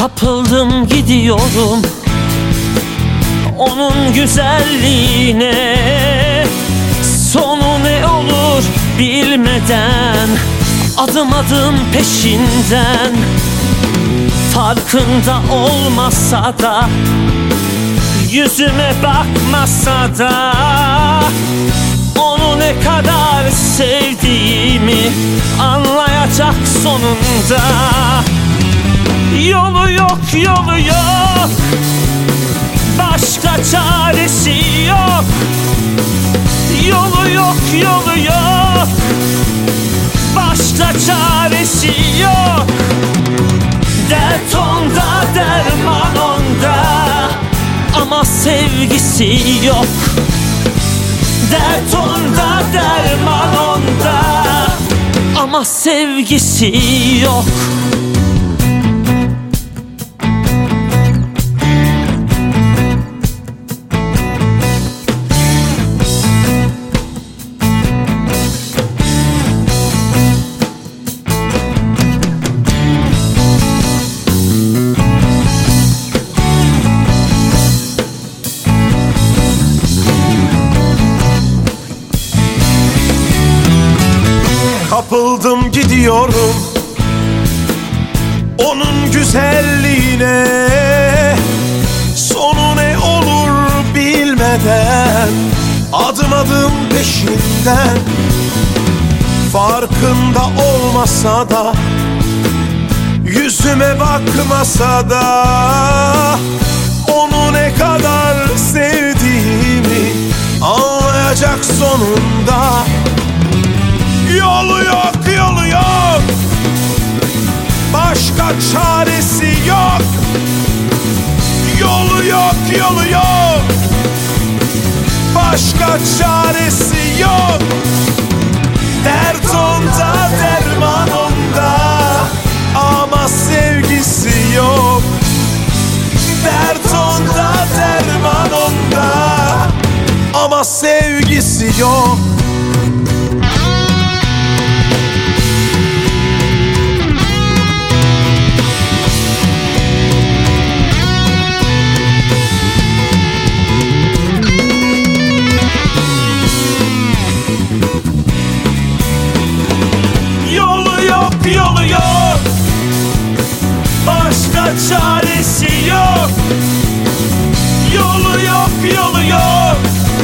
Kapıldım gidiyorum onun güzelliğine. Sonu ne olur bilmeden, adım adım peşinden. Farkında olmasa da, yüzüme bakmasa da, onu ne kadar sevdiğimi anlayacak sonunda. Yolu yok, yolu yok, başka çaresi yok. Yolu yok, yolu yok, başka çaresi yok. Dert onda, derman onda, ama sevgisi yok. Dert onda, derman onda, ama sevgisi yok. Kapıldım gidiyorum onun güzelliğine. Sonu ne olur bilmeden, adım adım peşinden. Farkında olmasa da, yüzüme bakmasa da, onu ne kadar sevdiğimi anlayacak sonunda. Yolu yok, yolu yok, başka çaresi yok. Yolu yok, yolu yok, başka çaresi yok. Dert onda, derman onda, ama sevgisi yok. Dert onda, derman onda, ama sevgisi yok. Yolu yok, başka çaresi yok. Yolu yok, yolu yok,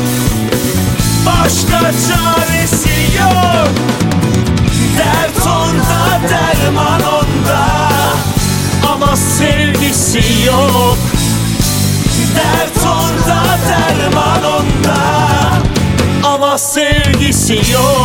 başka çaresi yok. Dert onda, derman onda, ama sevgisi yok. Dert onda, derman onda, ama sevgisi yok.